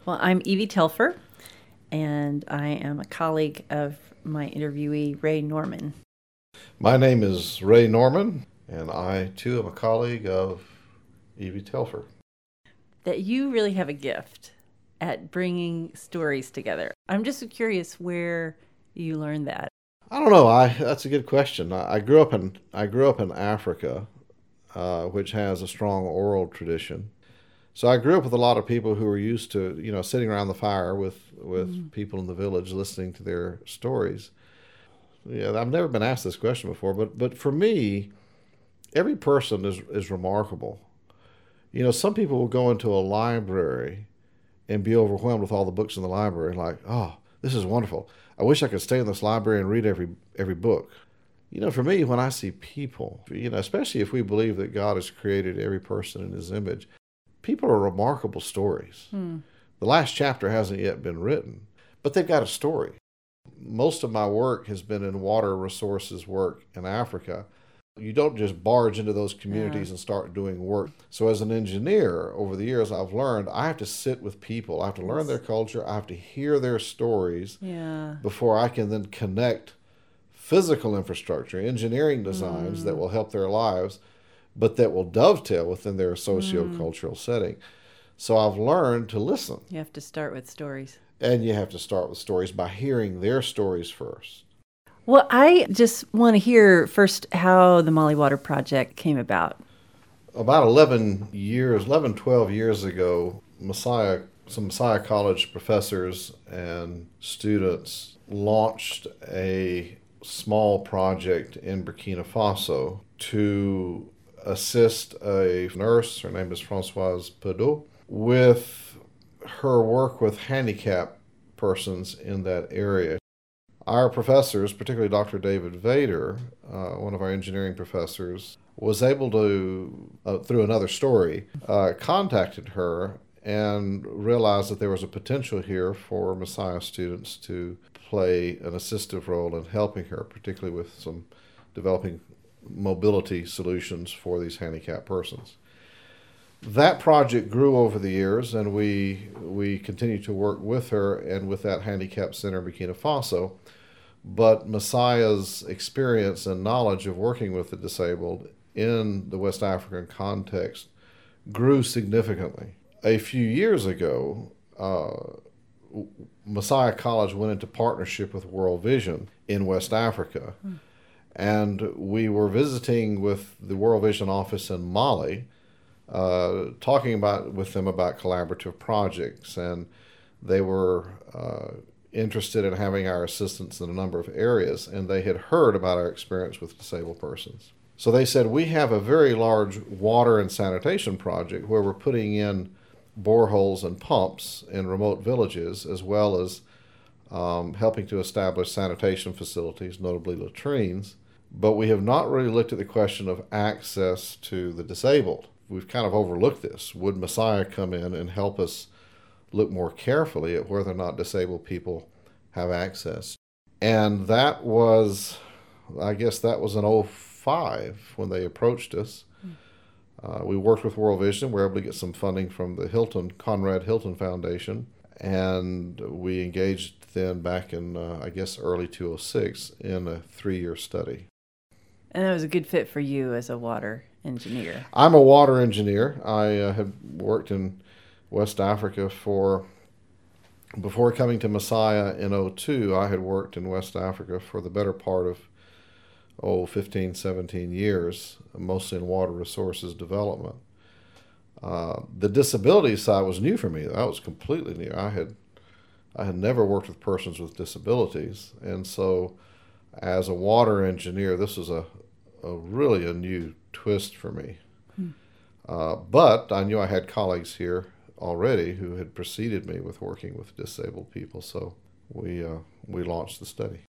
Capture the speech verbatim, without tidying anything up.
Well, I'm Evie Telfer, and I am a colleague of my interviewee, Ray Norman. My name is Ray Norman, and I too am a colleague of Evie Telfer. That you really have a gift at bringing stories together. I'm just curious where you learned that. I don't know. I that's a good question. I, I grew up in I grew up in Africa, uh, which has a strong oral tradition. So I grew up with a lot of people who were used to, you know, sitting around the fire with with mm. people in the village, listening to their stories. Yeah, I've never been asked this question before, but but for me, every person is is remarkable. You know, some people will go into a library and be overwhelmed with all the books in the library, like, oh, this is wonderful. I wish I could stay in this library and read every every book. You know, for me, when I see people, you know, especially if we believe that God has created every person in his image, people are remarkable stories. Hmm. The last chapter hasn't yet been written, but they've got a story. Most of my work has been in water resources work in Africa. You don't just barge into those communities yeah. and start doing work. So as an engineer, over the years, I've learned I have to sit with people. I have to learn their culture. I have to hear their stories yeah. before I can then connect physical infrastructure, engineering designs mm. that will help their lives, but that will dovetail within their socio-cultural mm. setting. So I've learned to listen. You have to start with stories. And you have to start with stories by hearing their stories first. Well, I just want to hear first how the Mali Water Project came about. About eleven years, eleven, twelve years ago, Messiah, some Messiah College professors and students launched a small project in Burkina Faso to assist a nurse, her name is Françoise Pedot, with her work with handicapped persons in that area. Our professors, particularly Doctor David Vader, uh, one of our engineering professors, was able to, uh, through another story, uh, contacted her and realized that there was a potential here for Messiah students to play an assistive role in helping her, particularly with some developing mobility solutions for these handicapped persons. That project grew over the years, and we we continued to work with her and with that handicap center in Burkina Faso. But Messiah's experience and knowledge of working with the disabled in the West African context grew significantly. A few years ago, uh, Messiah College went into partnership with World Vision in West Africa. Hmm. And we were visiting with the World Vision office in Mali, uh, talking about with them about collaborative projects. And they were uh, interested in having our assistance in a number of areas, and they had heard about our experience with disabled persons. So they said, we have a very large water and sanitation project where we're putting in boreholes and pumps in remote villages, as well as um, helping to establish sanitation facilities, notably latrines. But we have not really looked at the question of access to the disabled. We've kind of overlooked this. Would Messiah come in and help us look more carefully at whether or not disabled people have access? And that was, I guess that was in oh five when they approached us. Mm. Uh, we worked with World Vision. We were able to get some funding from the Hilton, Conrad Hilton Foundation. And we engaged then back in, uh, I guess, early two oh six in a three-year study. And that was a good fit for you as a water engineer. I'm a water engineer. I uh, have worked in West Africa for, before coming to Messiah in oh two, I had worked in West Africa for the better part of, oh, fifteen, seventeen years, mostly in water resources development. Uh, the disability side was new for me. That was completely new. I had, I had never worked with persons with disabilities, and so as a water engineer, this was a, a really a new twist for me. Hmm. Uh, but I knew I had colleagues here already who had preceded me with working with disabled people, so we uh, we launched the study.